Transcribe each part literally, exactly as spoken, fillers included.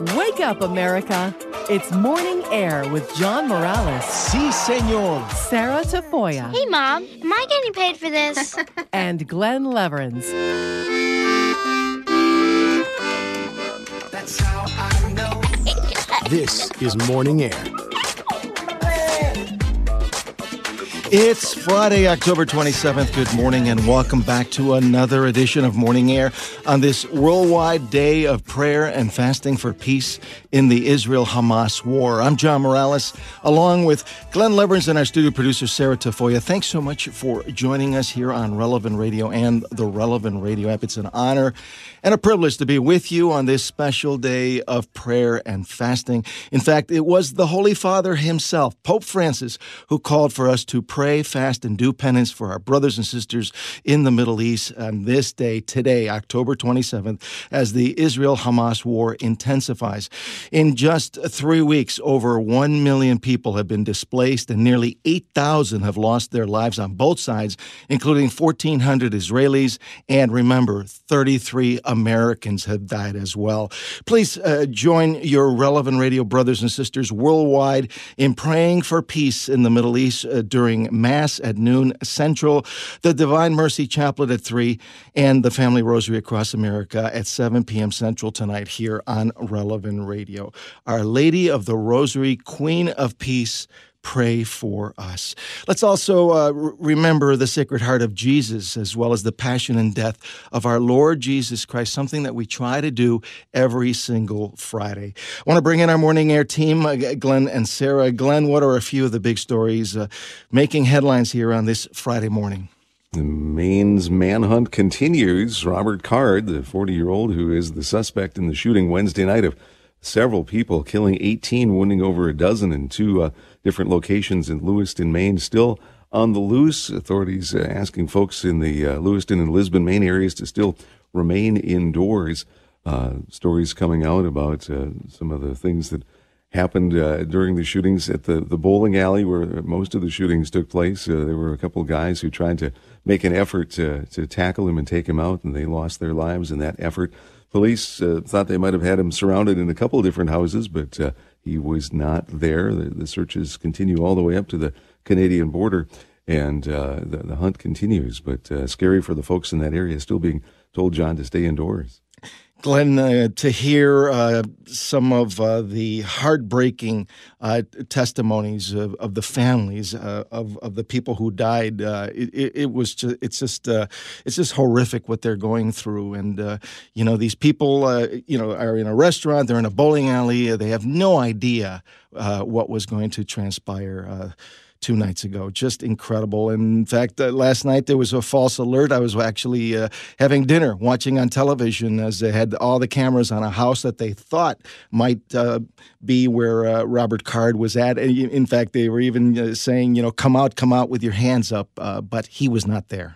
Wake up, America. It's Morning Air with John Morales. Si, senor. Sarah Tafoya. Hey, Mom. Am I getting paid for this? And Glenn Leverins. That's how I know. This is Morning Air. It's Friday, October twenty-seventh. Good morning and welcome back to another edition of Morning Air on this worldwide day of prayer and fasting for peace in the Israel-Hamas war. I'm John Morales, along with Glenn Leverins and our studio producer, Sarah Tafoya. Thanks so much for joining us here on Relevant Radio and the Relevant Radio app. It's an honor and a privilege to be with you on this special day of prayer and fasting. In fact, it was the Holy Father himself, Pope Francis, who called for us to pray, fast, and do penance for our brothers and sisters in the Middle East on this day, today, October twenty-seventh, as the Israel-Hamas war intensifies. In just three weeks, over one million people have been displaced and nearly eight thousand have lost their lives on both sides, including fourteen hundred Israelis, and remember, thirty-three Americans have died as well. Please uh, join your Relevant Radio brothers and sisters worldwide in praying for peace in the Middle East uh, during Mass at noon Central, the Divine Mercy Chaplet at three, and the Family Rosary across America at seven p.m. Central tonight here on Relevant Radio. Our Lady of the Rosary, Queen of Peace, pray for us. Let's also uh, remember the Sacred Heart of Jesus, as well as the passion and death of our Lord Jesus Christ, something that we try to do every single Friday. I want to bring in our Morning Air team, uh, Glenn and Sarah. Glenn, what are a few of the big stories uh, making headlines here on this Friday morning? The Maine's manhunt continues. Robert Card, the forty-year-old who is the suspect in the shooting Wednesday night of several people, killing eighteen, wounding over a dozen in two uh, different locations in Lewiston, Maine, still on the loose. Authorities uh, asking folks in the uh, Lewiston and Lisbon, Maine areas to still remain indoors. Uh, stories coming out about uh, some of the things that happened uh, during the shootings at the, the bowling alley where most of the shootings took place. Uh, there were a couple of guys who tried to make an effort to, to tackle him and take him out, and they lost their lives in that effort. Police uh, thought they might have had him surrounded in a couple of different houses, but uh, he was not there. The, the searches continue all the way up to the Canadian border, and uh, the, the hunt continues. But uh, scary for the folks in that area, still being told, John, to stay indoors. Glenn, uh, to hear uh, some of uh, the heartbreaking uh, testimonies of, of the families uh, of of the people who died, uh, it, it was just it's just uh, it's just horrific what they're going through. And uh, you know, these people, uh, you know, are in a restaurant, they're in a bowling alley, they have no idea uh, what was going to transpire Uh, two nights ago. Just incredible. And in fact, uh, last night there was a false alert. I was actually uh, having dinner, watching on television as they had all the cameras on a house that they thought might uh, be where uh, Robert Card was at. And in fact, they were even uh, saying, you know, come out, come out with your hands up. Uh, but he was not there.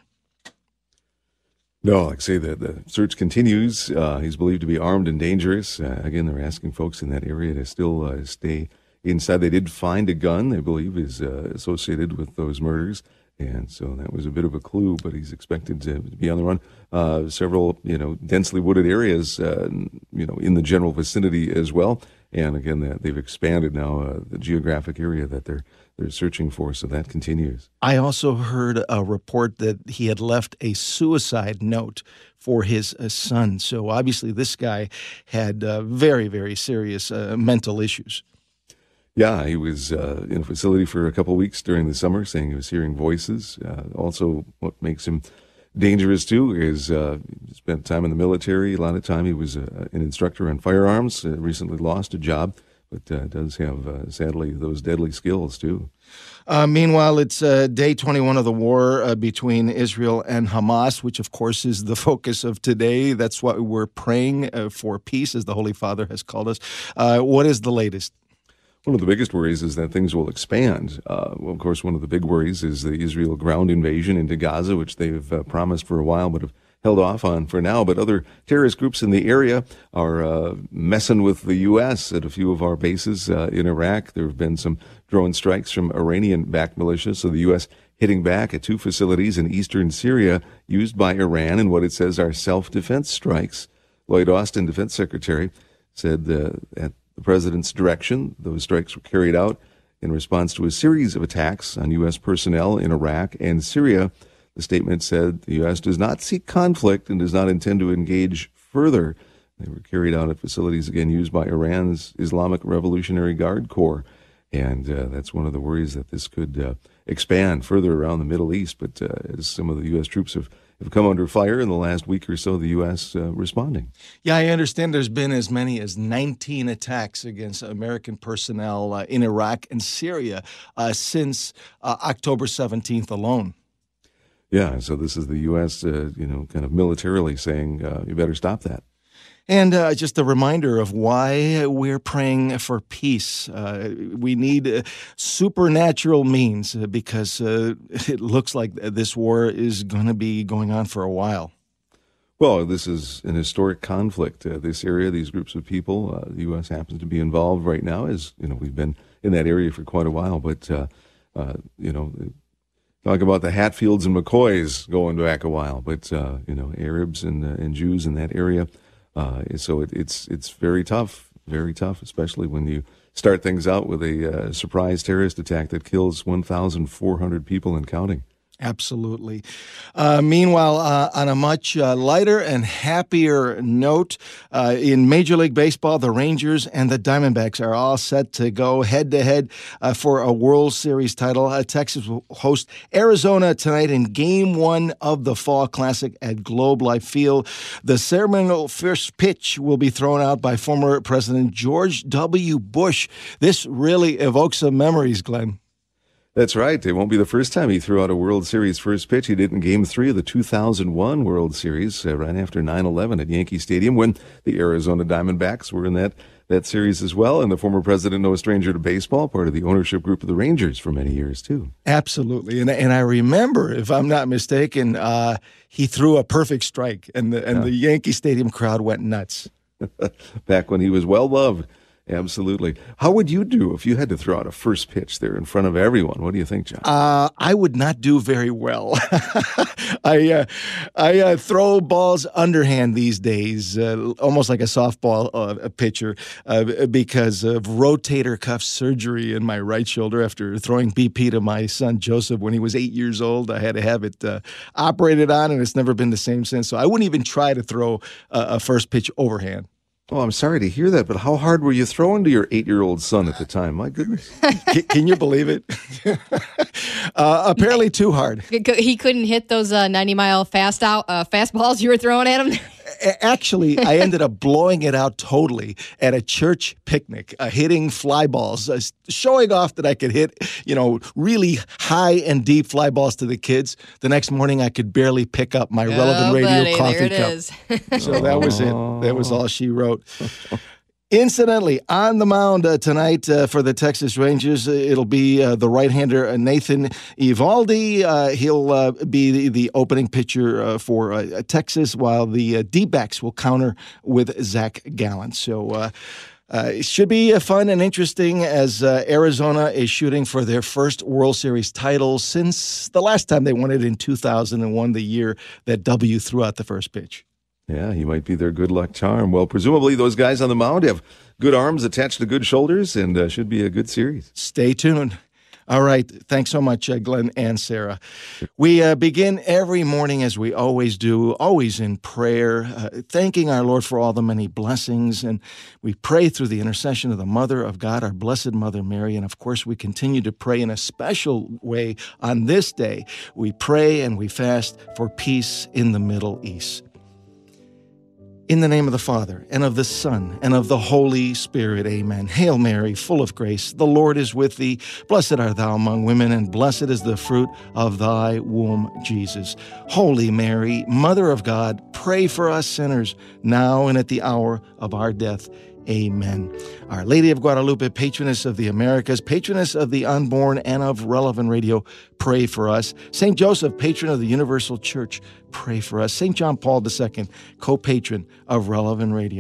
No, like I say, the, the search continues. Uh, he's believed to be armed and dangerous. Uh, again, they're asking folks in that area to still uh, stay inside. They did find a gun they believe is uh, associated with those murders, and so that was a bit of a clue, but he's expected to be on the run. Uh, several, you know, densely wooded areas, uh, you know, in the general vicinity as well. And again, that they've expanded now uh, the geographic area that they're they're searching for, so that continues. I also heard a report that he had left a suicide note for his uh, son. So obviously this guy had uh, very, very serious uh, mental issues. Yeah, he was uh, in a facility for a couple of weeks during the summer, saying he was hearing voices. Uh, also, what makes him dangerous, too, is uh, he spent time in the military. A lot of time he was uh, an instructor on firearms, uh, recently lost a job, but uh, does have, uh, sadly, those deadly skills, too. Uh, meanwhile, it's uh, day twenty-one of the war uh, between Israel and Hamas, which, of course, is the focus of today. That's why we're praying uh, for peace, as the Holy Father has called us. Uh, what is the latest? One of the biggest worries is that things will expand. Uh, well, of course, one of the big worries is the Israel ground invasion into Gaza, which they've uh, promised for a while but have held off on for now. But other terrorist groups in the area are uh, messing with the U S at a few of our bases uh, in Iraq. There have been some drone strikes from Iranian-backed militias, so the U S hitting back at two facilities in eastern Syria used by Iran in what it says are self-defense strikes. Lloyd Austin, Defense Secretary, said uh, at the president's direction, those strikes were carried out in response to a series of attacks on U S personnel in Iraq and Syria. The statement said the U S does not seek conflict and does not intend to engage further. They were carried out at facilities, again, used by Iran's Islamic Revolutionary Guard Corps. And uh, that's one of the worries, that this could uh, expand further around the Middle East. But uh, as some of the U S troops have, have come under fire in the last week or so, the U S uh, responding. Yeah, I understand there's been as many as nineteen attacks against American personnel uh, in Iraq and Syria uh, since uh, October seventeenth alone. Yeah, so this is the U S, uh, you know, kind of militarily saying, uh, you better stop that. And uh, just a reminder of why we're praying for peace. Uh, we need uh, supernatural means uh, because uh, it looks like this war is going to be going on for a while. Well, this is an historic conflict. Uh, this area, these groups of people, uh, the U S happens to be involved right now. As you know, we've been in that area for quite a while. But uh, uh, you know, talk about the Hatfields and McCoys going back a while. But uh, you know, Arabs and uh, and Jews in that area. Uh, so it, it's it's very tough, very tough, especially when you start things out with a uh, surprise terrorist attack that kills one thousand four hundred people and counting. Absolutely. Uh, meanwhile, uh, on a much uh, lighter and happier note, uh, in Major League Baseball, the Rangers and the Diamondbacks are all set to go head-to-head uh, for a World Series title. Uh, Texas will host Arizona tonight in Game One of the Fall Classic at Globe Life Field. The ceremonial first pitch will be thrown out by former President George W. Bush. This really evokes some memories, Glenn. That's right. It won't be the first time he threw out a World Series first pitch. He did in Game three of the two thousand one World Series, uh, right after nine eleven at Yankee Stadium, when the Arizona Diamondbacks were in that, that series as well. And the former president, no stranger to baseball, part of the ownership group of the Rangers for many years, too. Absolutely. And and I remember, if I'm not mistaken, uh, he threw a perfect strike, and the, and yeah. the Yankee Stadium crowd went nuts. Back when he was well-loved. Absolutely. How would you do if you had to throw out a first pitch there in front of everyone? What do you think, John? Uh, I would not do very well. I uh, I uh, throw balls underhand these days, uh, almost like a softball uh, pitcher, uh, because of rotator cuff surgery in my right shoulder after throwing B P to my son Joseph when he was eight years old. I had to have it uh, operated on, and it's never been the same since. So I wouldn't even try to throw a, a first pitch overhand. Oh, I'm sorry to hear that, but how hard were you throwing to your eight-year-old son at the time? My goodness. can, can you believe it? uh, apparently too hard. He couldn't hit those uh, ninety-mile fast out uh, fastballs you were throwing at him? Actually, I ended up blowing it out totally at a church picnic, uh, hitting fly balls, uh, showing off that I could hit, you know, really high and deep fly balls to the kids. The next morning, I could barely pick up my oh, Relevant Radio buddy, coffee there it cup. Is. So that was it. That was all she wrote. Incidentally, on the mound uh, tonight uh, for the Texas Rangers, uh, it'll be uh, the right-hander uh, Nathan Eovaldi. Uh, he'll uh, be the, the opening pitcher uh, for uh, Texas, while the uh, D-backs will counter with Zach Gallen. So uh, uh, it should be uh, fun and interesting as uh, Arizona is shooting for their first World Series title since the last time they won it in two thousand one, the year that W threw out the first pitch. Yeah, he might be their good luck charm. Well, presumably those guys on the mound have good arms attached to good shoulders, and uh, should be a good series. Stay tuned. All right. Thanks so much, uh, Glenn and Sarah. We uh, begin every morning, as we always do, always in prayer, uh, thanking our Lord for all the many blessings. And we pray through the intercession of the Mother of God, our Blessed Mother Mary. And, of course, we continue to pray in a special way on this day. We pray and we fast for peace in the Middle East. In the name of the Father, and of the Son, and of the Holy Spirit, amen. Hail Mary, full of grace, the Lord is with thee. Blessed art thou among women, and blessed is the fruit of thy womb, Jesus. Holy Mary, Mother of God, pray for us sinners, now and at the hour of our death. Amen. Our Lady of Guadalupe, patroness of the Americas, patroness of the unborn and of Relevant Radio, pray for us. Saint Joseph, patron of the Universal Church, pray for us. Saint John Paul the Second, co-patron of Relevant Radio,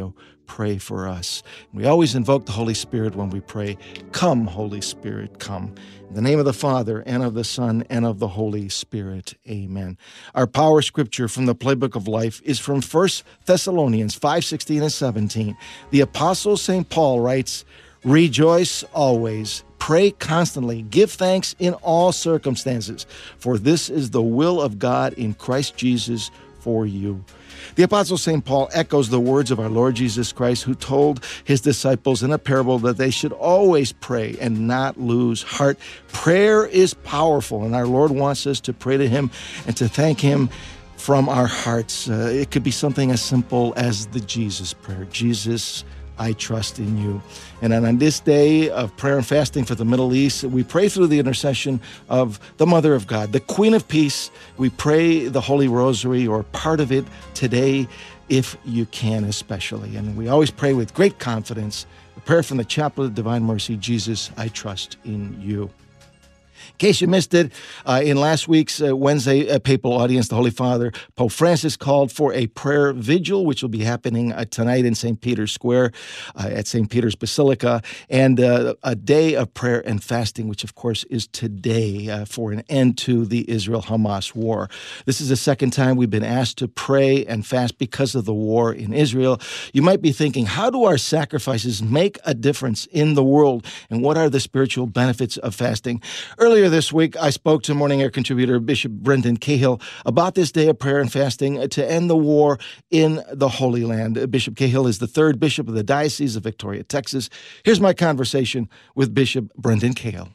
pray for us. We always invoke the Holy Spirit when we pray. Come, Holy Spirit, come. In the name of the Father, and of the Son, and of the Holy Spirit. Amen. Our power scripture from the Playbook of Life is from First Thessalonians five sixteen and seventeen. The Apostle Saint Paul writes, "Rejoice always, pray constantly, give thanks in all circumstances, for this is the will of God in Christ Jesus for you." The Apostle Saint Paul echoes the words of our Lord Jesus Christ, who told his disciples in a parable that they should always pray and not lose heart. Prayer is powerful, and our Lord wants us to pray to him and to thank him from our hearts. Uh, it could be something as simple as the Jesus prayer. Jesus, I trust in you. And on this day of prayer and fasting for the Middle East, we pray through the intercession of the Mother of God, the Queen of Peace. We pray the Holy Rosary, or part of it, today, if you can especially. And we always pray with great confidence, a prayer from the Chaplet of Divine Mercy, Jesus, I trust in you. In case you missed it, uh, in last week's uh, Wednesday uh, papal audience, the Holy Father, Pope Francis, called for a prayer vigil, which will be happening uh, tonight in Saint Peter's Square uh, at Saint Peter's Basilica, and uh, a day of prayer and fasting, which, of course, is today uh, for an end to the Israel-Hamas war. This is the second time we've been asked to pray and fast because of the war in Israel. You might be thinking, how do our sacrifices make a difference in the world, and what are the spiritual benefits of fasting? Earlier this week, I spoke to Morning Air contributor Bishop Brendan Cahill about this day of prayer and fasting to end the war in the Holy Land. Bishop Cahill is the third bishop of the Diocese of Victoria, Texas. Here's my conversation with Bishop Brendan Cahill.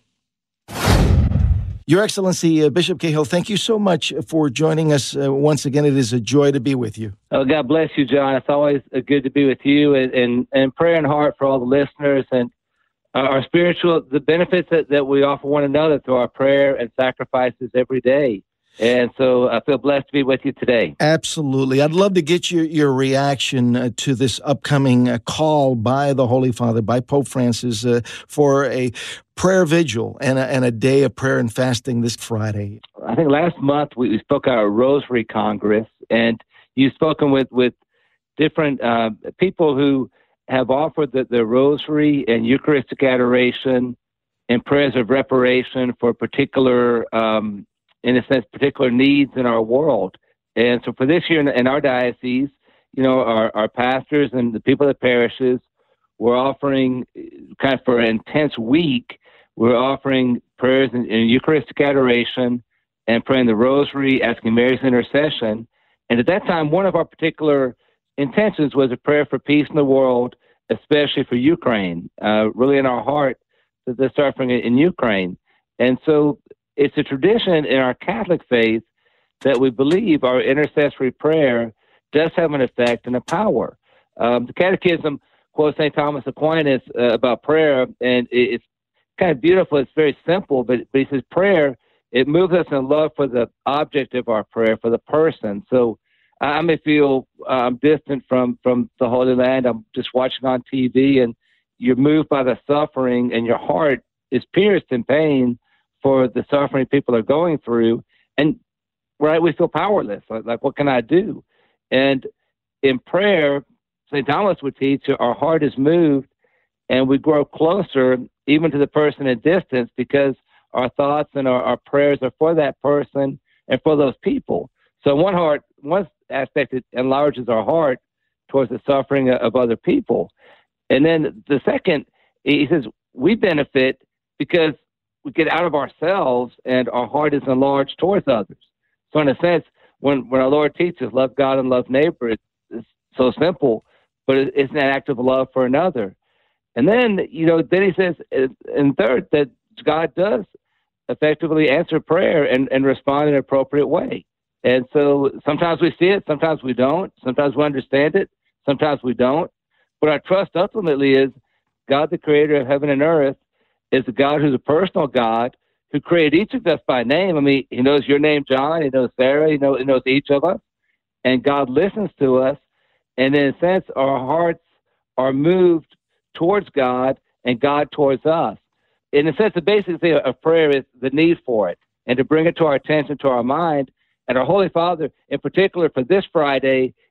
Your Excellency, uh, Bishop Cahill, thank you so much for joining us uh, once again. It is a joy to be with you. Oh, God bless you, John. It's always uh, good to be with you, and, and, and prayer and heart for all the listeners, and our spiritual, the benefits that, that we offer one another through our prayer and sacrifices every day. And so I feel blessed to be with you today. Absolutely. I'd love to get your, your reaction uh, to this upcoming uh, call by the Holy Father, by Pope Francis, uh, for a prayer vigil and a, and a day of prayer and fasting this Friday. I think last month we, we spoke at our Rosary Congress, and you've spoken with, with different uh, people who have offered the, the rosary and Eucharistic adoration and prayers of reparation for particular, um, in a sense, particular needs in our world. And so for this year in, in our diocese, you know, our, our pastors and the people of the parishes, we're offering kind of for an intense week, we're offering prayers in, in Eucharistic adoration and praying the rosary, asking Mary's intercession. And at that time, one of our particular intentions was a prayer for peace in the world, especially for Ukraine, uh, really in our heart, that the suffering in Ukraine. And so it's a tradition in our Catholic faith that we believe our intercessory prayer does have an effect and a power. Um, the Catechism quotes Saint Thomas Aquinas uh, about prayer, and it, it's kind of beautiful. It's very simple, but, but he says prayer, it moves us in love for the object of our prayer, for the person. So I may feel um, distant from, from the Holy Land. I'm just watching on T V, and you're moved by the suffering, and your heart is pierced in pain for the suffering people are going through. And, right, we feel powerless. Like, like what can I do? And in prayer, Saint Thomas would teach, our heart is moved, and we grow closer even to the person in distance, because our thoughts and our, our prayers are for that person and for those people. So one heart, one aspect, it enlarges our heart towards the suffering of other people. And then the second, he says, we benefit because we get out of ourselves and our heart is enlarged towards others. So in a sense, when, when our Lord teaches love God and love neighbor, it's, it's so simple, but it, it's an act of love for another. And then, you know, then he says, and third, that God does effectively answer prayer and, and respond in an appropriate way. And so sometimes we see it, sometimes we don't, sometimes we understand it, sometimes we don't. But our trust ultimately is God, the creator of heaven and earth, is a God who's a personal God who created each of us by name. I mean, he knows your name, John, he knows Sarah, he knows, he knows each of us. And God listens to us. And in a sense, our hearts are moved towards God and God towards us. In a sense, the basic thing of prayer is the need for it and to bring it to our attention, to our mind. And our Holy Father, in particular for this Friday,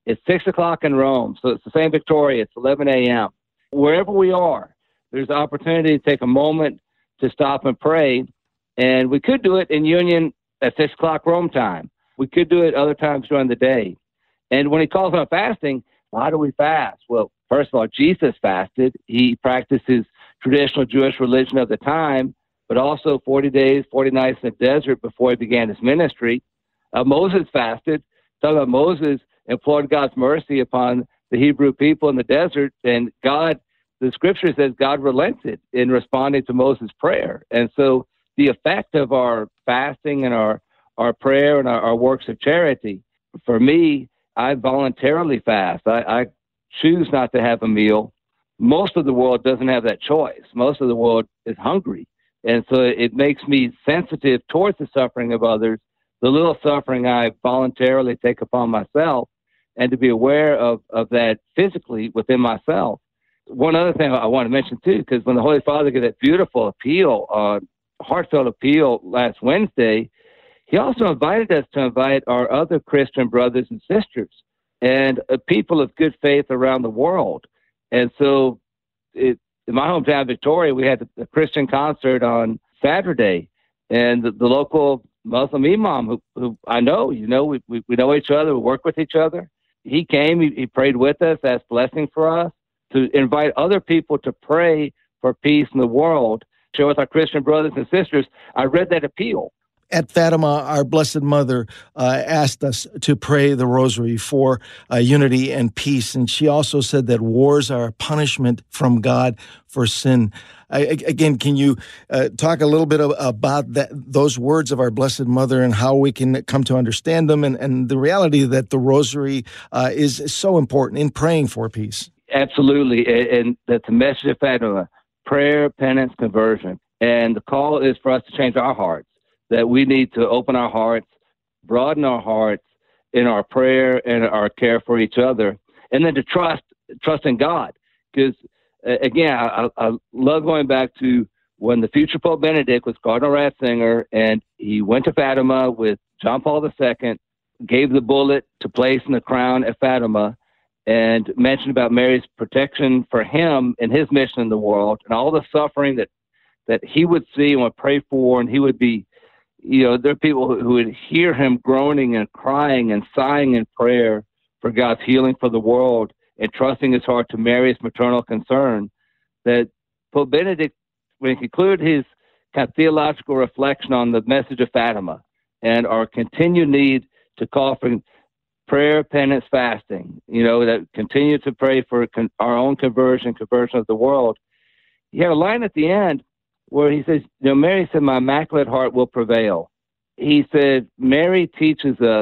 It's six o'clock in Rome, so it's the same Victoria. It's eleven a.m. Wherever we are, there's an opportunity to take a moment to stop and pray. And we could do it in Union at six o'clock Rome time. We could do it other times during the day. And when he calls on fasting, why do we fast? Well, first of all, Jesus fasted. He practiced his traditional Jewish religion of the time, but also forty days, forty nights in the desert before he began his ministry. Uh, Moses fasted. Talking about Moses implored God's mercy upon the Hebrew people in the desert, and God, the scripture says God relented in responding to Moses' prayer. And so the effect of our fasting and our, our prayer and our, our works of charity, for me, I voluntarily fast. I, I choose not to have a meal. Most of the world doesn't have that choice. Most of the world is hungry. And so it makes me sensitive towards the suffering of others, the little suffering I voluntarily take upon myself, and to be aware of, of that physically within myself. One other thing I want to mention, too, because when the Holy Father gave that beautiful appeal, uh, heartfelt appeal last Wednesday, he also invited us to invite our other Christian brothers and sisters and uh, people of good faith around the world. And so it, in my hometown, Victoria, we had a Christian concert on Saturday, and the, the local Muslim imam who, who I know, you know, we, we, we know each other, we work with each other. He came, he, he prayed with us, asked blessing for us, to invite other people to pray for peace in the world, share with our Christian brothers and sisters. I read that appeal. At Fatima, our Blessed Mother uh, asked us to pray the rosary for uh, unity and peace. And she also said that wars are a punishment from God for sin. I, again, can you uh, talk a little bit of, about that, those words of our Blessed Mother and how we can come to understand them, and, and the reality that the rosary uh, is so important in praying for peace? Absolutely. And, and that's the message of Fatima: prayer, penance, conversion. And the call is for us to change our hearts, that we need to open our hearts, broaden our hearts in our prayer and our care for each other, and then to trust, trust in God. Because, uh, again, I, I love going back to when the future Pope Benedict was Cardinal Ratzinger, and he went to Fatima with John Paul the Second, gave the bullet to place in the crown at Fatima, and mentioned about Mary's protection for him and his mission in the world, and all the suffering that, that he would see and would pray for, and he would be, you know, there are people who, who would hear him groaning and crying and sighing in prayer for God's healing for the world and trusting his heart to Mary's maternal concern, that Pope Benedict, when he concluded his kind of theological reflection on the message of Fatima and our continued need to call for prayer, penance, fasting, you know, that continue to pray for con- our own conversion, conversion of the world. He had a line at the end where he says, you know, Mary said, my immaculate heart will prevail. He said, Mary teaches us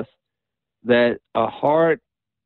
that a heart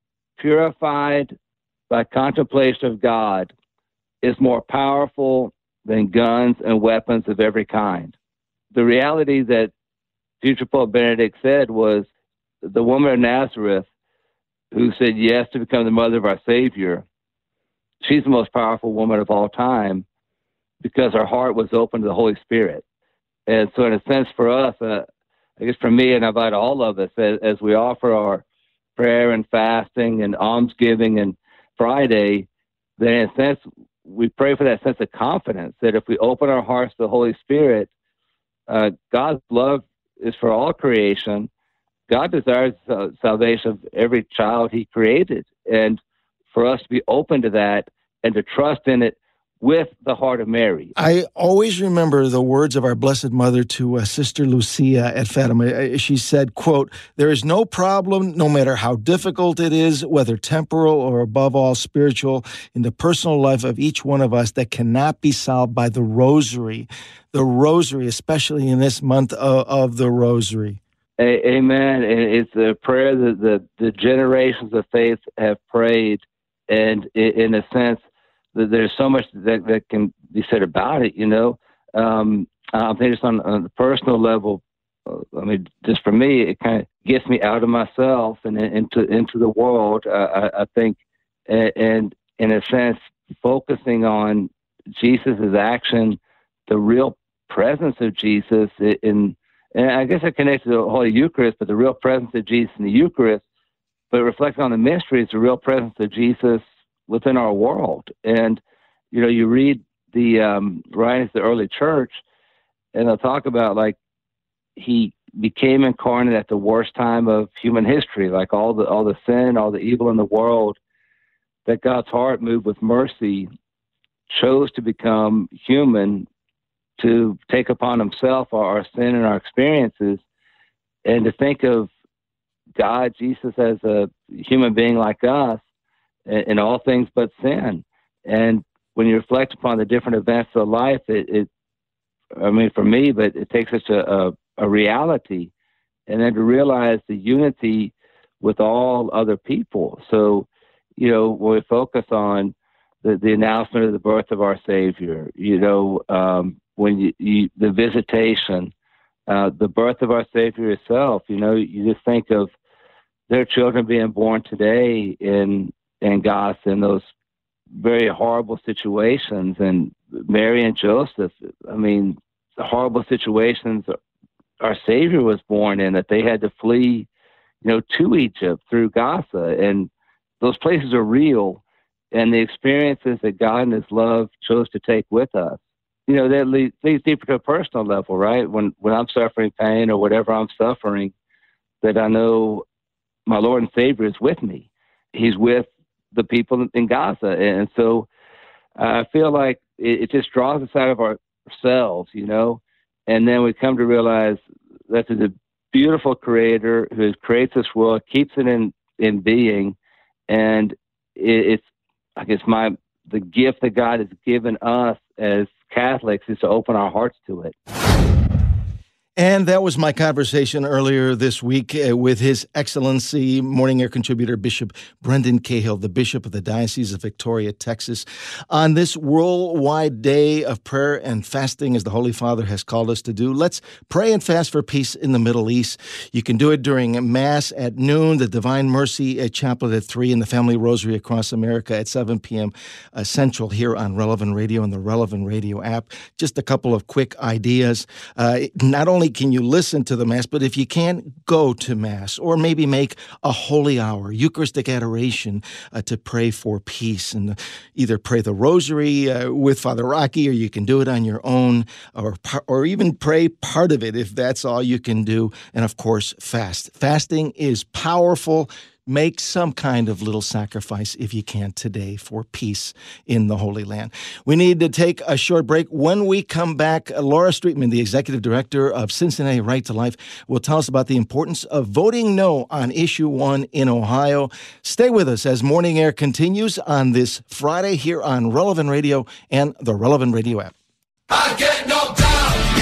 purified by contemplation of God is more powerful than guns and weapons of every kind. The reality that future Pope Benedict said was the woman of Nazareth who said yes to become the mother of our Savior, she's the most powerful woman of all time because her heart was open to the Holy Spirit. And so in a sense for us, uh, I guess for me, and I invite all of us, as, as we offer our prayer and fasting and almsgiving and Friday, then in a sense, we pray for that sense of confidence that if we open our hearts to the Holy Spirit, uh, God's love is for all creation. God desires uh, salvation of every child he created. And for us to be open to that and to trust in it with the heart of Mary. I always remember the words of our Blessed Mother to uh, Sister Lucia at Fatima. She said, quote, there is no problem, no matter how difficult it is, whether temporal or above all spiritual, in the personal life of each one of us that cannot be solved by the rosary. The rosary, especially in this month of, of the rosary. A- amen. And it's a prayer that the, the generations of faith have prayed. And in a sense, there's so much that, that can be said about it, you know. Um, I think just on, on the personal level, uh, I mean, just for me, it kind of gets me out of myself and into into the world. Uh, I, I think, and, and in a sense, focusing on Jesus's action, the real presence of Jesus in, and I guess it connects to the Holy Eucharist, but the real presence of Jesus in the Eucharist but reflecting on the mystery is the real presence of Jesus within our world. And, you know, you read the um, writings of the early church, and they'll talk about, like, he became incarnate at the worst time of human history, like all the all the sin, all the evil in the world, that God's heart, moved with mercy, chose to become human, to take upon himself our, our sin and our experiences, and to think of God, Jesus, as a human being like us in, in all things but sin. And when you reflect upon the different events of life, it, it I mean, for me, but it takes such a, a, a reality, and then to realize the unity with all other people. So, you know, when we focus on the, the announcement of the birth of our Savior, you know, um, when you, you the visitation, uh, the birth of our Savior itself, you know, you just think of their children being born today in in Gaza, in those very horrible situations, and Mary and Joseph, I mean, the horrible situations our Savior was born in, that they had to flee, you know, to Egypt through Gaza. And those places are real, and the experiences that God in his love chose to take with us, you know, that leads, leads deeper to a personal level, right? When, when I'm suffering pain or whatever I'm suffering, that I know my Lord and Savior is with me. He's with the people in Gaza. And so I feel like it, it just draws us out of ourselves, you know, and then we come to realize that there's a beautiful creator who creates this world, keeps it in, in being. And it, it's, I guess, my, the gift that God has given us as Catholics is to open our hearts to it. And that was my conversation earlier this week uh, with His Excellency Morning Air contributor Bishop Brendan Cahill, the Bishop of the Diocese of Victoria, Texas, on this worldwide day of prayer and fasting, as the Holy Father has called us to do. Let's pray and fast for peace in the Middle East. You can do it during Mass at noon, the Divine Mercy Chaplet at three, and the Family Rosary across America at seven p.m. Uh, Central here on Relevant Radio and the Relevant Radio app. Just a couple of quick ideas. Uh, not only can you listen to the Mass, but if you can't go to Mass, or maybe make a holy hour, Eucharistic adoration uh, to pray for peace, and either pray the Rosary uh, with Father Rocky, or you can do it on your own, or or even pray part of it if that's all you can do. And of course, fast. Fasting is powerful. Make some kind of little sacrifice if you can today for peace in the Holy Land. We need to take a short break. When we come back, Laura Streetman, the Executive Director of Cincinnati Right to Life, will tell us about the importance of voting no on Issue one in Ohio. Stay with us as Morning Air continues on this Friday here on Relevant Radio and the Relevant Radio app. I get knocked down.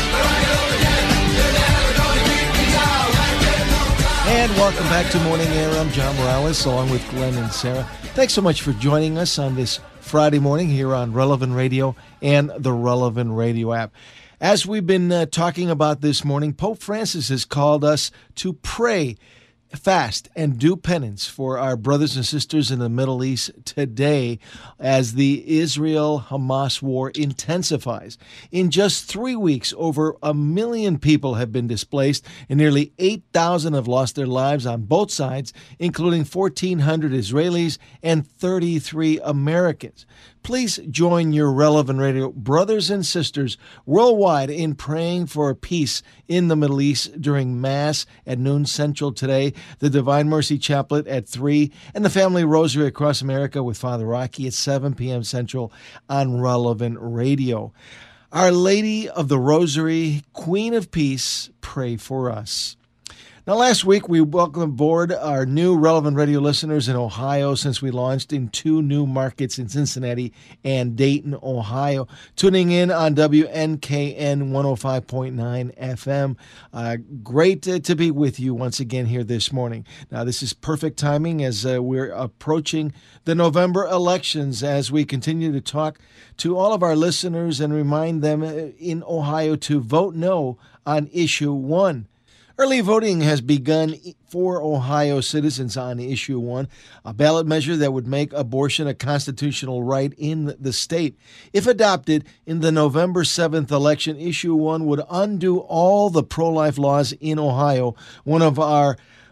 And welcome back to Morning Air. I'm John Morales, along with Glenn and Sarah. Thanks so much for joining us on this Friday morning here on Relevant Radio and the Relevant Radio app. As we've been uh, talking about this morning, Pope Francis has called us to pray, fast, and do penance for our brothers and sisters in the Middle East today as the Israel-Hamas war intensifies. In just three weeks, over a million people have been displaced, and nearly eight thousand have lost their lives on both sides, including fourteen hundred Israelis and thirty-three Americans. Please join your Relevant Radio brothers and sisters worldwide in praying for peace in the Middle East during Mass at noon Central today, the Divine Mercy Chaplet at three, and the Family Rosary across America with Father Rocky at seven p.m. Central on Relevant Radio. Our Lady of the Rosary, Queen of Peace, pray for us. Now, last week, we welcomed aboard our new Relevant Radio listeners in Ohio since we launched in two new markets in Cincinnati and Dayton, Ohio, tuning in on W N K N one oh five point nine F M. Uh, great to, to be with you once again here this morning. Now, this is perfect timing as uh, we're approaching the November elections as we continue to talk to all of our listeners and remind them in Ohio to vote no on Issue one. Early voting has begun for Ohio citizens on Issue one, a ballot measure that would make abortion a constitutional right in the state. If adopted in the November seventh election, Issue one would undo all the pro-life laws in Ohio, one of our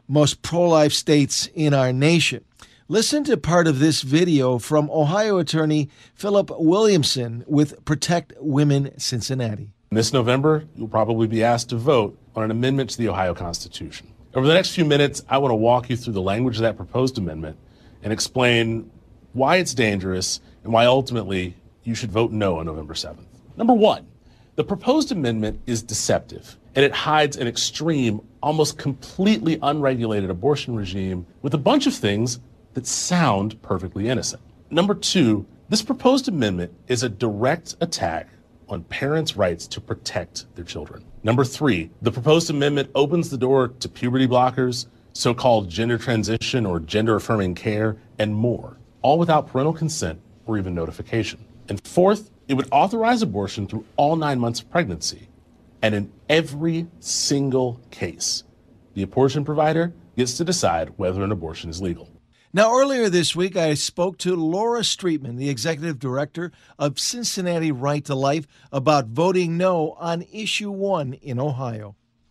most pro-life states in our nation. Listen to part of this video from Ohio attorney Philip Williamson with Protect Women Cincinnati. This November, you'll probably be asked to vote on an amendment to the Ohio Constitution. Over the next few minutes, I want to walk you through the language of that proposed amendment and explain why it's dangerous and why ultimately you should vote no on November seventh. Number one, the proposed amendment is deceptive, and it hides an extreme, almost completely unregulated abortion regime with a bunch of things that sound perfectly innocent. Number two, this proposed amendment is a direct attack on parents' rights to protect their children. Number three, the proposed amendment opens the door to puberty blockers, so-called gender transition or gender-affirming care, and more, all without parental consent or even notification. And fourth, it would authorize abortion through all nine months of pregnancy. And in every single case, the abortion provider gets to decide whether an abortion is legal. Now, earlier this week, I spoke to Laura Streetman, the executive director of Cincinnati Right to Life, about voting no on issue one in Ohio.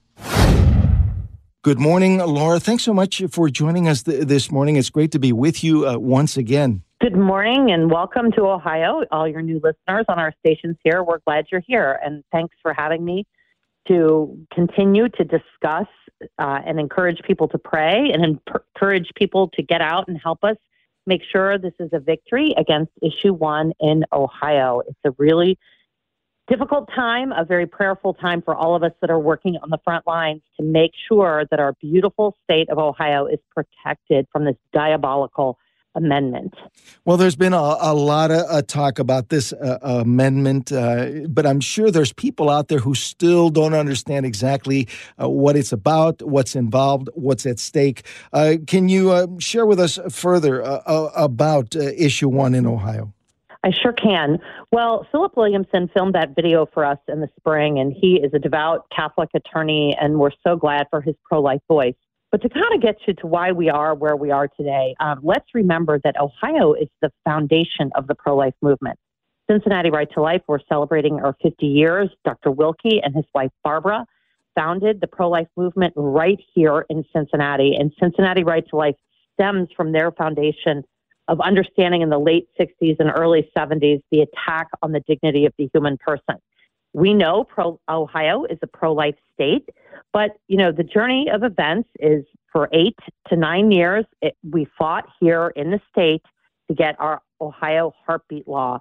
Good morning, Laura. Thanks so much for joining us th- this morning. It's great to be with you uh, once again. Good morning and welcome to Ohio, all your new listeners on our stations here. We're glad you're here, and thanks for having me to continue to discuss uh, and encourage people to pray and imp- encourage people to get out and help us make sure this is a victory against issue one in Ohio. It's a really difficult time, a very prayerful time for all of us that are working on the front lines to make sure that our beautiful state of Ohio is protected from this diabolical amendment. Well, there's been a, a lot of uh, talk about this uh, amendment, uh, but I'm sure there's people out there who still don't understand exactly uh, what it's about, what's involved, what's at stake. Uh, can you uh, share with us further uh, uh, about uh, issue one in Ohio? I sure can. Well, Philip Williamson filmed that video for us in the spring, and he is a devout Catholic attorney, and we're so glad for his pro-life voice. But to kind of get you to why we are where we are today, um, let's remember that Ohio is the foundation of the pro-life movement. Cincinnati Right to Life, we're celebrating our fifty years. Doctor Wilkie and his wife Barbara founded the pro-life movement right here in Cincinnati. And Cincinnati Right to Life stems from their foundation of understanding in the late sixties and early seventies the attack on the dignity of the human person. We know pro- Ohio is a pro-life state, but, you know, the journey of events is for eight to nine years, it, we fought here in the state to get our Ohio heartbeat law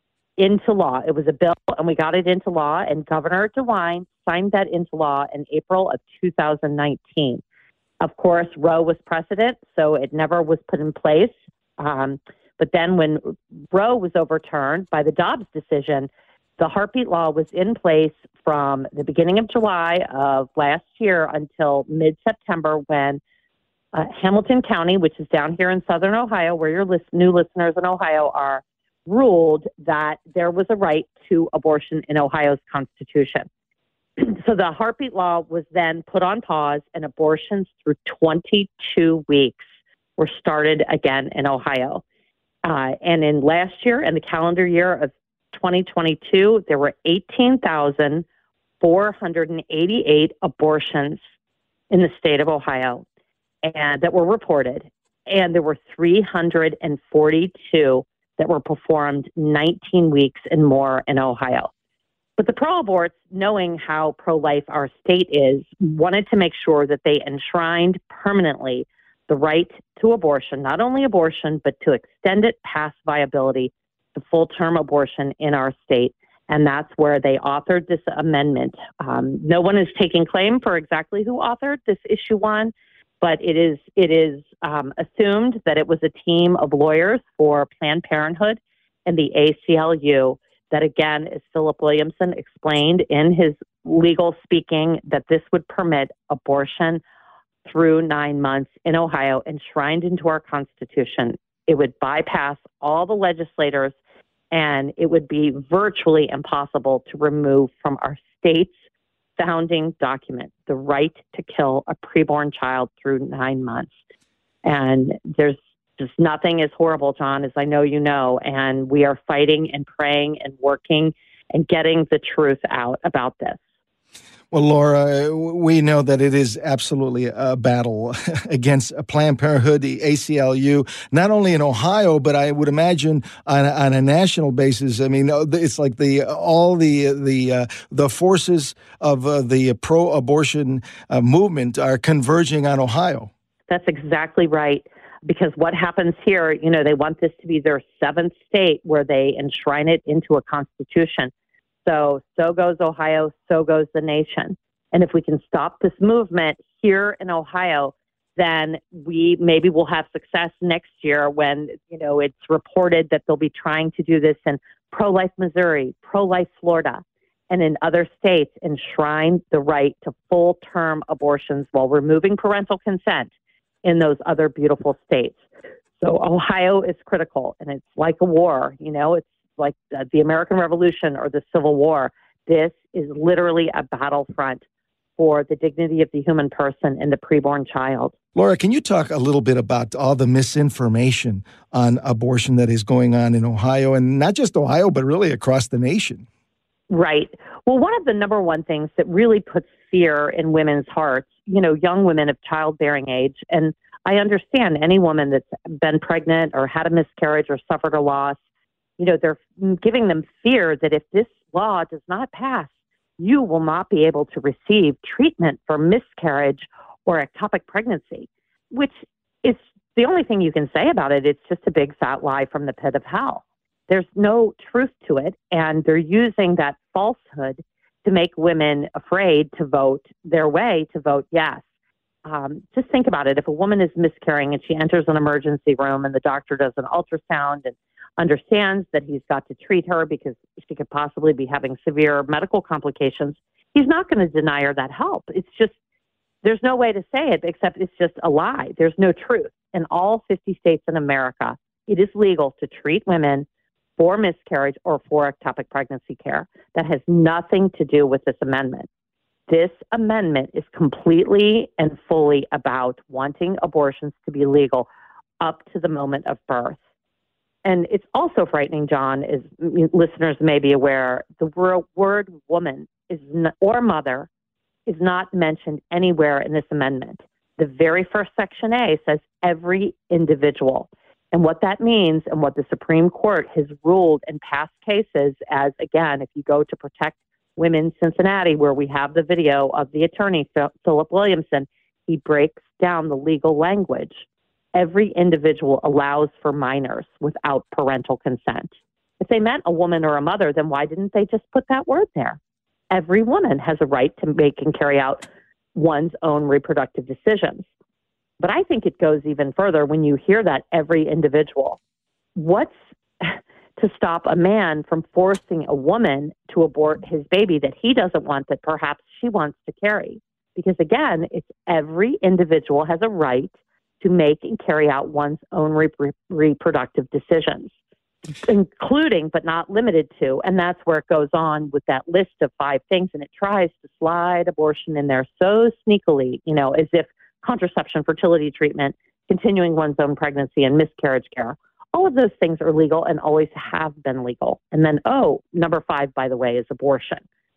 into law. It was a bill, and we got it into law, and Governor DeWine signed that into law in April of two thousand nineteen. Of course, Roe was precedent, so it never was put in place. Um, but then when Roe was overturned by the Dobbs decision, the heartbeat law was in place from the beginning of July of last year until mid-September when uh, Hamilton County, which is down here in southern Ohio, where your list- new listeners in Ohio are, ruled that there was a right to abortion in Ohio's Constitution. So the heartbeat law was then put on pause, and abortions through twenty-two weeks were started again in Ohio. Uh, and in last year, in the calendar year of twenty twenty-two, there were eighteen thousand four hundred eighty-eight abortions in the state of Ohio and that were reported. And there were three hundred forty-two that were performed nineteen weeks and more in Ohio. But the pro-aborts, knowing how pro-life our state is, wanted to make sure that they enshrined permanently the right to abortion, not only abortion, but to extend it past viability to full-term abortion in our state. And that's where they authored this amendment. Um, no one is taking claim for exactly who authored this issue one, but it is it is um, assumed that it was a team of lawyers for Planned Parenthood and the A C L U that, again, as Philip Williamson explained in his legal speaking, that this would permit abortion through nine months in Ohio, enshrined into our Constitution. It would bypass all the legislators, and it would be virtually impossible to remove from our state's founding document the right to kill a preborn child through nine months. And there's just nothing as horrible, John, as I know you know, and we are fighting and praying and working and getting the truth out about this. Well, Laura, we know that it is absolutely a battle against Planned Parenthood, the A C L U, not only in Ohio, but I would imagine on, on a national basis. I mean, it's like the all the the uh, the forces of uh, the pro-abortion uh, movement are converging on Ohio. That's exactly right. Because what happens here, you know, they want this to be their seventh state where they enshrine it into a constitution. So, so goes Ohio, so goes the nation. And if we can stop this movement here in Ohio, then we maybe will have success next year when, you know, it's reported that they'll be trying to do this in pro-life Missouri, pro-life Florida, and in other states enshrine the right to full-term abortions while removing parental consent in those other beautiful states. So Ohio is critical, and it's like a war, you know, it's like the, the American Revolution or the Civil War. This is literally a battlefront for the dignity of the human person and the preborn child. Laura, can you talk a little bit about all the misinformation on abortion that is going on in Ohio, and not just Ohio, but really across the nation? Right. Well, one of the number one things that really puts fear in women's hearts, you know, young women of childbearing age, and I understand any woman that's been pregnant or had a miscarriage or suffered a loss, you know, they're giving them fear that if this law does not pass, you will not be able to receive treatment for miscarriage or ectopic pregnancy, which is the only thing you can say about it. It's just a big fat lie from the pit of hell. There's no truth to it, and they're using that falsehood to make women afraid to vote their way to vote yes. Um, just think about it. If a woman is miscarrying and she enters an emergency room and the doctor does an ultrasound and understands that he's got to treat her because she could possibly be having severe medical complications, he's not going to deny her that help. It's just, there's no way to say it except it's just a lie. There's no truth. In all fifty states in America, it is legal to treat women for miscarriage or for ectopic pregnancy care. That has nothing to do with this amendment. This amendment is completely and fully about wanting abortions to be legal up to the moment of birth. And it's also frightening, John, as listeners may be aware, the word woman is not, or mother is not mentioned anywhere in this amendment. The very first section A says every individual. And what that means and what the Supreme Court has ruled in past cases as, again, if you go to Protect Women Cincinnati, where we have the video of the attorney, Philip Williamson, he breaks down the legal language. Every individual allows for minors without parental consent. If they meant a woman or a mother, then why didn't they just put that word there? Every woman has a right to make and carry out one's own reproductive decisions. But I think it goes even further when you hear that every individual. What's to stop a man from forcing a woman to abort his baby that he doesn't want, that perhaps she wants to carry? Because again, it's every individual has a right to make and carry out one's own re- reproductive decisions, including but not limited to, and that's where it goes on with that list of five things, and it tries to slide abortion in there so sneakily, you know, as if contraception, fertility treatment, continuing one's own pregnancy, and miscarriage care. All of those things are legal and always have been legal. And then, oh, number five, by the way, is abortion.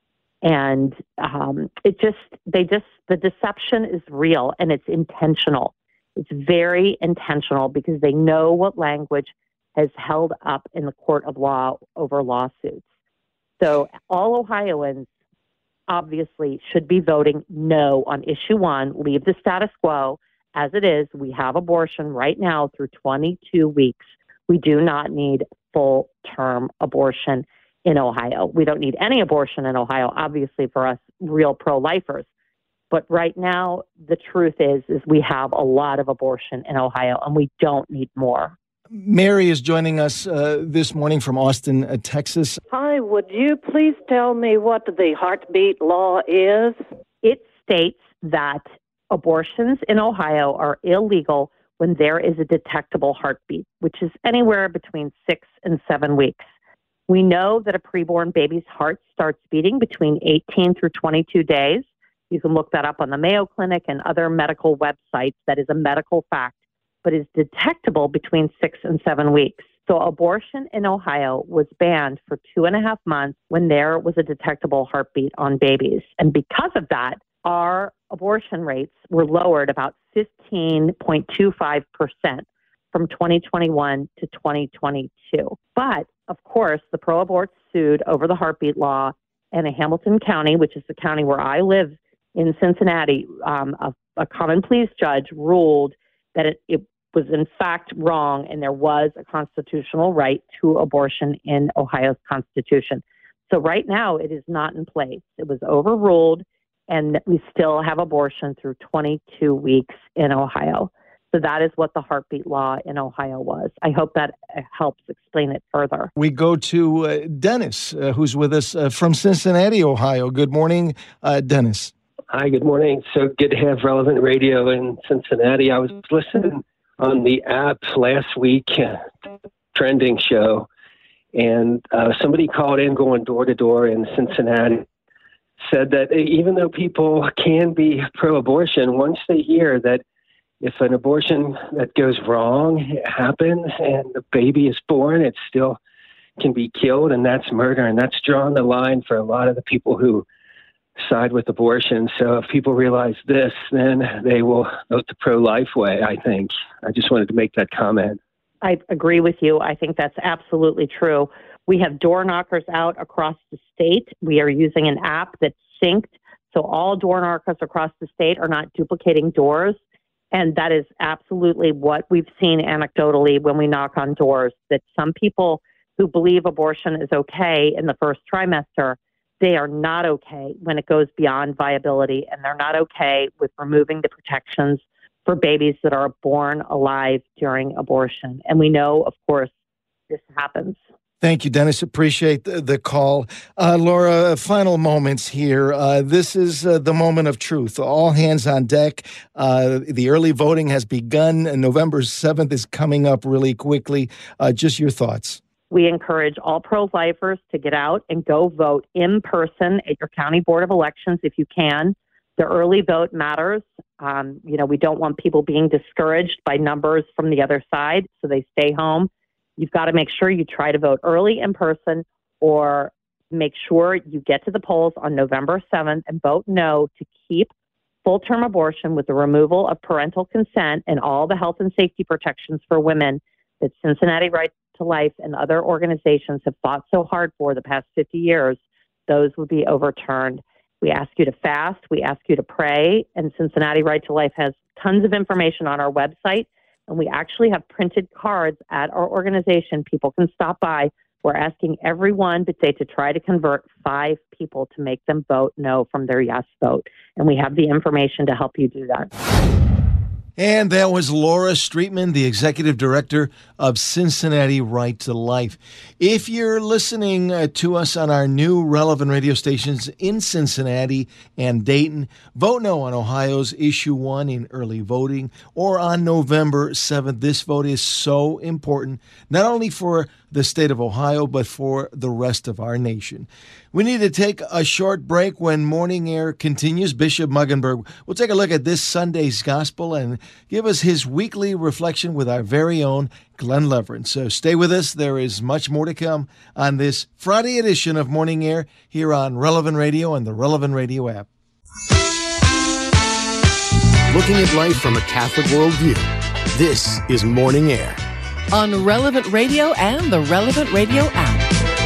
And um, it just, they just, the deception is real and it's intentional. It's very intentional because they know what language has held up in the court of law over lawsuits. So all Ohioans obviously should be voting no on issue one, leave the status quo as it is. We have abortion right now through twenty-two weeks. We do not need full-term abortion in Ohio. We don't need any abortion in Ohio, obviously, for us real pro-lifers. But right now, the truth is, is we have a lot of abortion in Ohio, and we don't need more. Mary is joining us uh, this morning from Austin, uh, Texas. Hi, would you please tell me what the heartbeat law is? It states that abortions in Ohio are illegal when there is a detectable heartbeat, which is anywhere between six and seven weeks. We know that a preborn baby's heart starts beating between eighteen through twenty-two days. You can look that up on the Mayo Clinic and other medical websites. That is a medical fact, but is detectable between six and seven weeks. So abortion in Ohio was banned for two and a half months when there was a detectable heartbeat on babies. And because of that, our abortion rates were lowered about fifteen point two five percent from twenty twenty-one to twenty twenty-two. But, of course, the pro-aborts sued over the heartbeat law, and in Hamilton County, which is the county where I live in Cincinnati, um, a, a common pleas judge ruled that it, it was in fact wrong, and there was a constitutional right to abortion in Ohio's constitution. So right now, it is not in place. It was overruled, and we still have abortion through twenty-two weeks in Ohio. So that is what the heartbeat law in Ohio was. I hope that helps explain it further. We go to uh, Dennis, uh, who's with us uh, from Cincinnati, Ohio. Good morning, uh, Dennis. Hi, good morning. So good to have Relevant Radio in Cincinnati. I was listening on the app last week, uh, trending show, and uh, somebody called in going door to door in Cincinnati, said that even though people can be pro-abortion, once they hear that if an abortion that goes wrong happens and the baby is born, it still can be killed, and that's murder. And that's drawing the line for a lot of the people who side with abortion. So if people realize this, then they will vote the pro-life way, I think. I just wanted to make that comment. I agree with you. I think that's absolutely true. We have door knockers out across the state. We are using an app that's synced, so all door knockers across the state are not duplicating doors. And that is absolutely what we've seen anecdotally when we knock on doors, that some people who believe abortion is okay in the first trimester, they are not okay when it goes beyond viability, and they're not okay with removing the protections for babies that are born alive during abortion. And we know, of course, this happens. Thank you, Dennis. Appreciate the, the call. Uh, Laura, final moments here. Uh, this is uh, the moment of truth. All hands on deck. Uh, the early voting has begun. And November seventh is coming up really quickly. Uh, just your thoughts. We encourage all pro-lifers to get out and go vote in person at your county board of elections if you can. The early vote matters. Um, you know, we don't want people being discouraged by numbers from the other side, so they stay home. You've got to make sure you try to vote early in person, or make sure you get to the polls on November seventh and vote no to keep full-term abortion with the removal of parental consent and all the health and safety protections for women that Cincinnati Right to Life and other organizations have fought so hard for the past fifty years. Those would be overturned. We ask you to fast. We ask you to pray. And Cincinnati Right to Life has tons of information on our website. And we actually have printed cards at our organization. People can stop by. We're asking everyone but say to try to convert five people to make them vote no from their yes vote. And we have the information to help you do that. And that was Laura Streetman, the executive director of Cincinnati Right to Life. If you're listening uh, to us on our new relevant radio stations in Cincinnati and Dayton, vote no on Ohio's Issue one in early voting or on November seventh. This vote is so important, not only for the state of Ohio, but for the rest of our nation. We need to take a short break. When Morning Air continues, Bishop Muggenberg will take a look at this Sunday's gospel and give us his weekly reflection with our very own Glenn Leverett. So stay with us. There is much more to come on this Friday edition of Morning Air here on Relevant Radio and the Relevant Radio app. Looking at life from a Catholic worldview, this is Morning Air on Relevant Radio and the Relevant Radio app.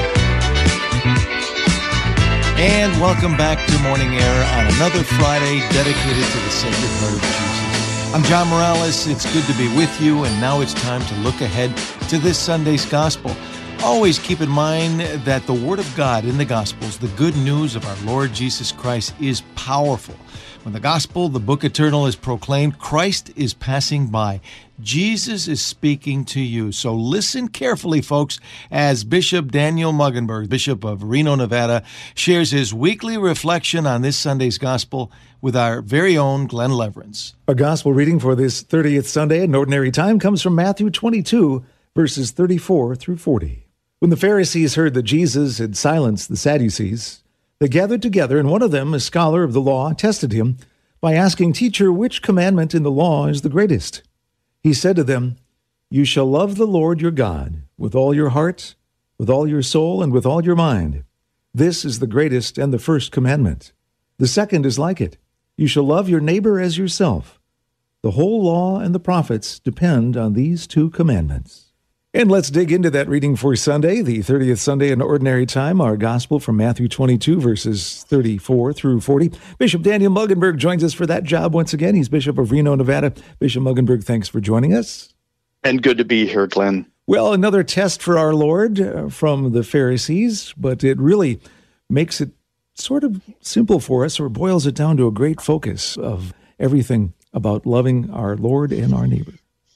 And welcome back to Morning Air on another Friday dedicated to the Sacred Heart of Jesus. I'm John Morales. It's good to be with you, and now it's time to look ahead to this Sunday's Gospel. Always keep in mind that the Word of God in the Gospels, the good news of our Lord Jesus Christ, is powerful. When the Gospel, the Book Eternal, is proclaimed, Christ is passing by. Jesus is speaking to you. So listen carefully, folks, as Bishop Daniel Muggenberg, Bishop of Reno, Nevada, shares his weekly reflection on this Sunday's Gospel with our very own Glenn Leverett. Our Gospel reading for this thirtieth Sunday in Ordinary Time comes from Matthew twenty-two, verses thirty-four through forty. When the Pharisees heard that Jesus had silenced the Sadducees, they gathered together, and one of them, a scholar of the law, tested him by asking, "Teacher, which commandment in the law is the greatest?" He said to them, You shall love the Lord your God with all your heart, with all your soul, and with all your mind. This is the greatest and the first commandment. The second is like it. You shall love your neighbor as yourself. The whole law and the prophets depend on these two commandments. And let's dig into that reading for Sunday, the thirtieth Sunday in Ordinary Time, our gospel from Matthew twenty-two, verses thirty-four through forty. Bishop Daniel Muggenberg joins us for that job once again. He's Bishop of Reno, Nevada. Bishop Muggenberg, thanks for joining us. And good to be here, Glenn. Well, another test for our Lord uh, from the Pharisees, but it really makes it sort of simple for us, or boils it down to a great focus of everything about loving our Lord and our neighbor.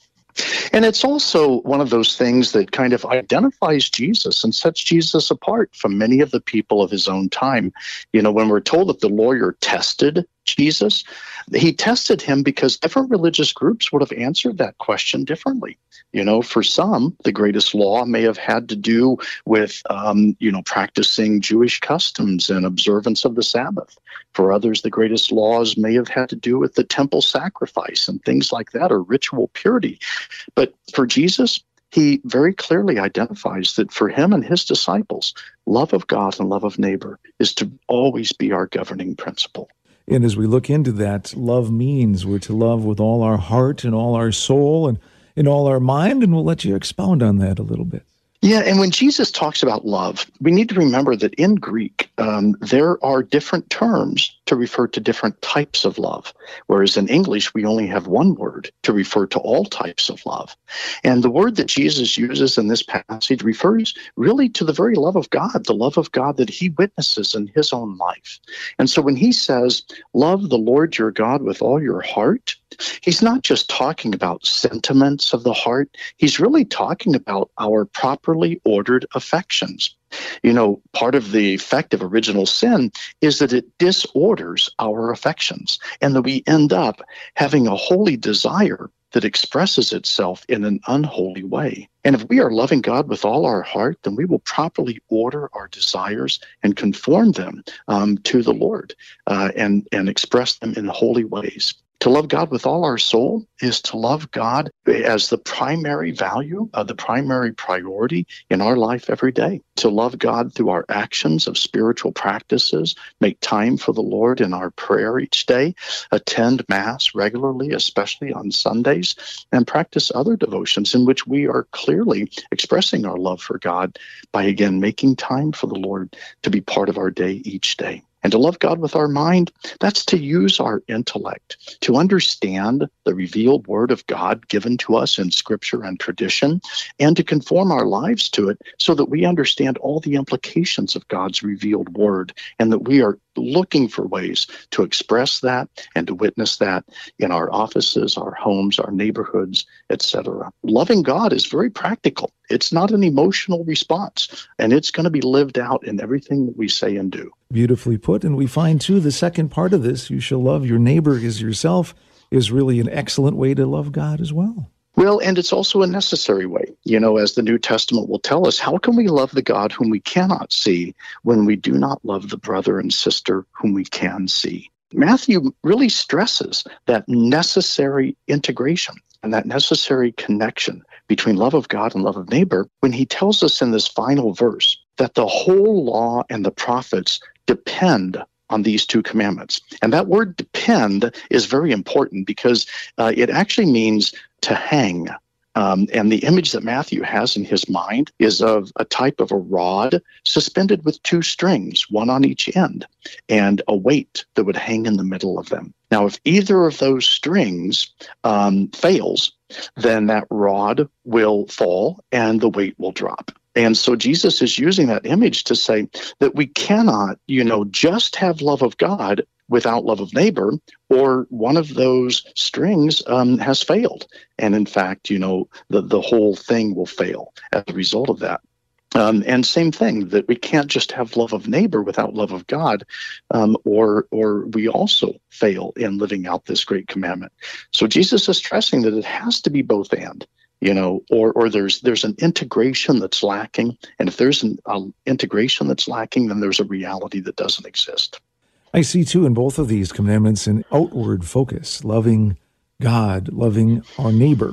And it's also one of those things that kind of identifies Jesus and sets Jesus apart from many of the people of his own time. You know, when we're told that the lawyer tested Jesus, he tested him because different religious groups would have answered that question differently. You know, for some, the greatest law may have had to do with, um, you know, practicing Jewish customs and observance of the Sabbath. For others, the greatest laws may have had to do with the temple sacrifice and things like that, or ritual purity. But for Jesus, he very clearly identifies that for him and his disciples, love of God and love of neighbor is to always be our governing principle. And as we look into that, love means we're to love with all our heart and all our soul and in all our mind, and we'll let you expound on that a little bit. Yeah, and when Jesus talks about love, we need to remember that in Greek, um, there are different terms to refer to different types of love, whereas in English, we only have one word to refer to all types of love. And the word that Jesus uses in this passage refers really to the very love of God, the love of God that he witnesses in his own life. And so when he says, love the Lord your God with all your heart, he's not just talking about sentiments of the heart. He's really talking about our properly ordered affections. You know, part of the effect of original sin is that it disorders our affections, and that we end up having a holy desire that expresses itself in an unholy way. And if we are loving God with all our heart, then we will properly order our desires and conform them um, to the Lord uh, and, and express them in holy ways. To love God with all our soul is to love God as the primary value, uh, the primary priority in our life every day. To love God through our actions of spiritual practices, make time for the Lord in our prayer each day, attend Mass regularly, especially on Sundays, and practice other devotions in which we are clearly expressing our love for God by, again, making time for the Lord to be part of our day each day. And to love God with our mind, that's to use our intellect to understand the revealed word of God given to us in Scripture and tradition, and to conform our lives to it so that we understand all the implications of God's revealed word, and that we are looking for ways to express that and to witness that in our offices, our homes, our neighborhoods, et cetera. Loving God is very practical. It's not an emotional response, and it's going to be lived out in everything that we say and do. Beautifully put. And we find, too, the second part of this, you shall love your neighbor as yourself, is really an excellent way to love God as well. Well, and it's also a necessary way. You know, as the New Testament will tell us, how can we love the God whom we cannot see when we do not love the brother and sister whom we can see? Matthew really stresses that necessary integration and that necessary connection between love of God and love of neighbor when he tells us in this final verse that the whole law and the prophets depend on these two commandments. And that word depend is very important because uh, it actually means to hang. Um, and the image that Matthew has in his mind is of a type of a rod suspended with two strings, one on each end, and a weight that would hang in the middle of them. Now, if either of those strings um, fails, then that rod will fall and the weight will drop. And so Jesus is using that image to say that we cannot, you know, just have love of God without love of neighbor, or one of those strings um, has failed. And in fact, you know, the, the whole thing will fail as a result of that. Um, and same thing, that we can't just have love of neighbor without love of God, um, or or we also fail in living out this great commandment. So Jesus is stressing that it has to be both and. You know, or or there's there's an integration that's lacking, and if there's an uh, integration that's lacking, then there's a reality that doesn't exist. I see, too, in both of these commandments an outward focus, loving God, loving our neighbor.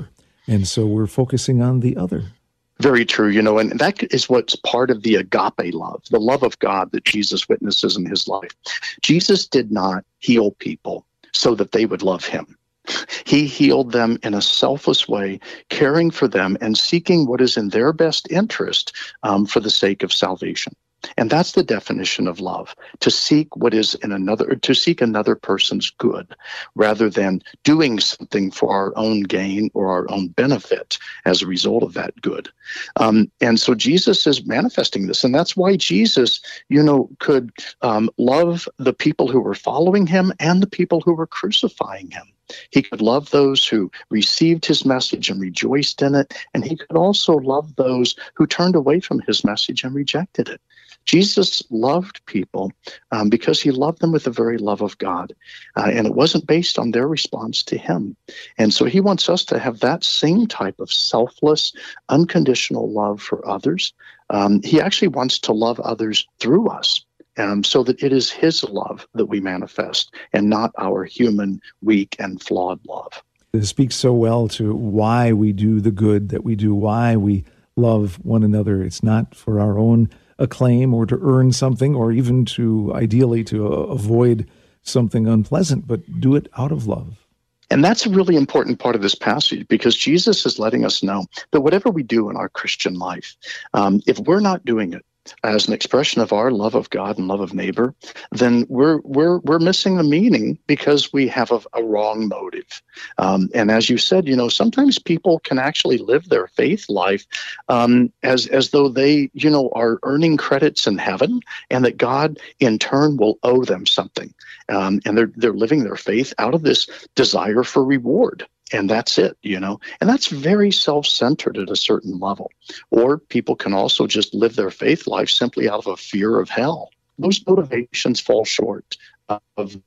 And so we're focusing on the other. Very true, you know, and that is what's part of the agape love, the love of God that Jesus witnesses in his life. Jesus did not heal people so that they would love him. He healed them in a selfless way, caring for them and seeking what is in their best interest um, for the sake of salvation. And that's the definition of love, to seek what is in another, to seek another person's good, rather than doing something for our own gain or our own benefit as a result of that good. Um, and so Jesus is manifesting this, and that's why Jesus, you know, could um, love the people who were following him and the people who were crucifying him. He could love those who received his message and rejoiced in it, and he could also love those who turned away from his message and rejected it. Jesus loved people um, because he loved them with the very love of God, uh, and it wasn't based on their response to him. And so he wants us to have that same type of selfless, unconditional love for others. Um, he actually wants to love others through us. Um, so that it is his love that we manifest and not our human, weak, and flawed love. It speaks so well to why we do the good that we do, why we love one another. It's not for our own acclaim or to earn something or even to, ideally, to uh, avoid something unpleasant, but do it out of love. And that's a really important part of this passage, because Jesus is letting us know that whatever we do in our Christian life, um, if we're not doing it as an expression of our love of God and love of neighbor, then we're we're we're missing the meaning because we have a, a wrong motive. Um, and as you said, you know, sometimes people can actually live their faith life um, as as though they, you know, are earning credits in heaven, and that God in turn will owe them something. Um, and they're they're living their faith out of this desire for reward. And that's it, you know, and that's very self-centered at a certain level. Or people can also just live their faith life simply out of a fear of hell. Those motivations fall short of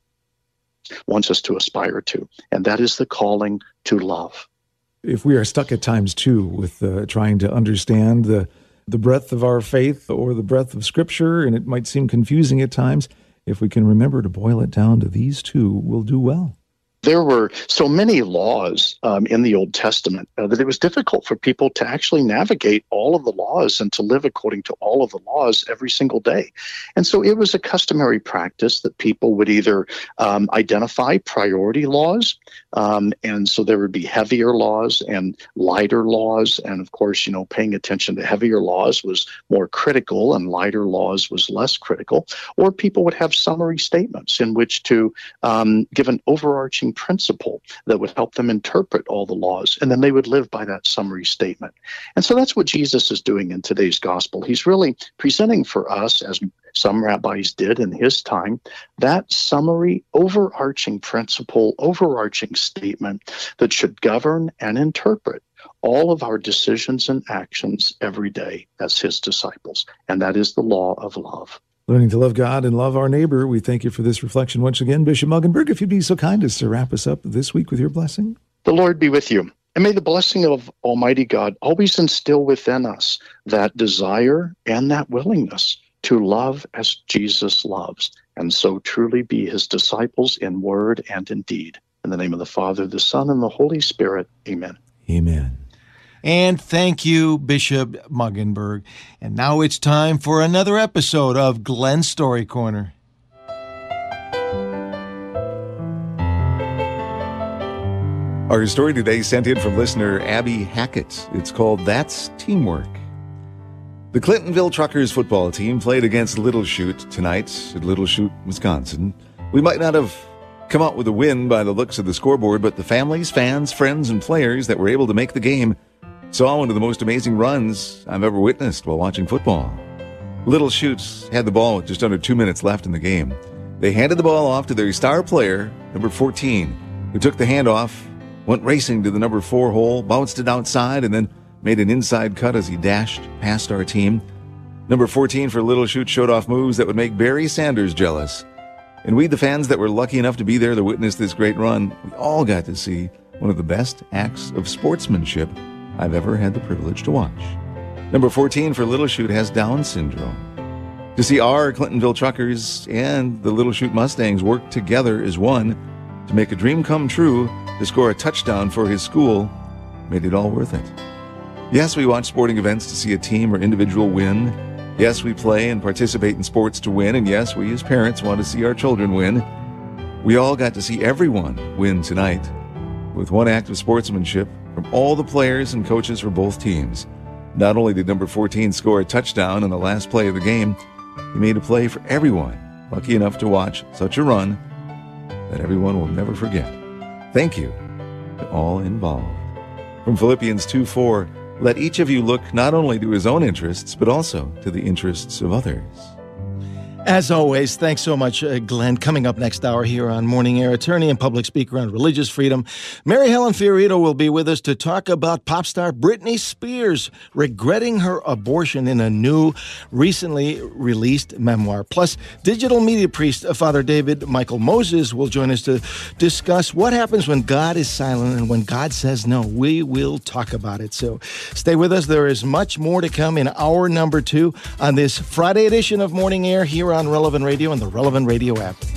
wants us to aspire to, and that is the calling to love. If we are stuck at times, too, with uh, trying to understand the, the breadth of our faith or the breadth of Scripture, and it might seem confusing at times, if we can remember to boil it down to these two, we'll do well. There were so many laws um, in the Old Testament uh, that it was difficult for people to actually navigate all of the laws and to live according to all of the laws every single day. And so it was a customary practice that people would either um, identify priority laws, um, and so there would be heavier laws and lighter laws. And of course, you know, paying attention to heavier laws was more critical and lighter laws was less critical. Or people would have summary statements in which to um, give an overarching principle that would help them interpret all the laws, and then they would live by that summary statement. And so that's what Jesus is doing in today's gospel. He's really presenting for us, as some rabbis did in his time, that summary, overarching principle, overarching statement that should govern and interpret all of our decisions and actions every day as his disciples. And that is the law of love. Learning to love God and love our neighbor. We thank you for this reflection once again. Bishop Muggenberg, if you'd be so kind as to wrap us up this week with your blessing. The Lord be with you. And may the blessing of Almighty God always instill within us that desire and that willingness to love as Jesus loves, and so truly be his disciples in word and in deed. In the name of the Father, the Son, and the Holy Spirit. Amen. Amen. And thank you, Bishop Muggenberg. And now it's time for another episode of Glenn's Story Corner. Our story today sent in from listener Abby Hackett. It's called That's Teamwork. The Clintonville Truckers football team played against Little Chute tonight at Little Chute, Wisconsin. We might not have come out with a win by the looks of the scoreboard, but the families, fans, friends, and players that were able to make the game saw one of the most amazing runs I've ever witnessed while watching football. Little Chutes had the ball with just under two minutes left in the game. They handed the ball off to their star player, number fourteen, who took the handoff, went racing to the number four hole, bounced it outside, and then made an inside cut as he dashed past our team. Number fourteen for Little Chute showed off moves that would make Barry Sanders jealous. And we, the fans that were lucky enough to be there to witness this great run, we all got to see one of the best acts of sportsmanship I've ever had the privilege to watch. Number fourteen for Little Chute has Down syndrome. To see our Clintonville Truckers and the Little Chute Mustangs work together as one to make a dream come true, to score a touchdown for his school, made it all worth it. Yes, we watch sporting events to see a team or individual win. Yes, we play and participate in sports to win. And yes, we as parents want to see our children win. We all got to see everyone win tonight with one act of sportsmanship from all the players and coaches for both teams. Not only did number fourteen score a touchdown on the last play of the game, he made a play for everyone lucky enough to watch such a run that everyone will never forget. Thank you to all involved. From Philippians two four, let each of you look not only to his own interests, but also to the interests of others. As always, thanks so much, uh, Glenn. Coming up next hour here on Morning Air, attorney and public speaker on religious freedom, Mary Helen Fiorito will be with us to talk about pop star Britney Spears regretting her abortion in a new, recently released memoir. Plus, digital media priest Father David Michael Moses will join us to discuss what happens when God is silent and when God says no. We will talk about it. So stay with us. There is much more to come in hour number two on this Friday edition of Morning Air here on Relevant Radio and the Relevant Radio app.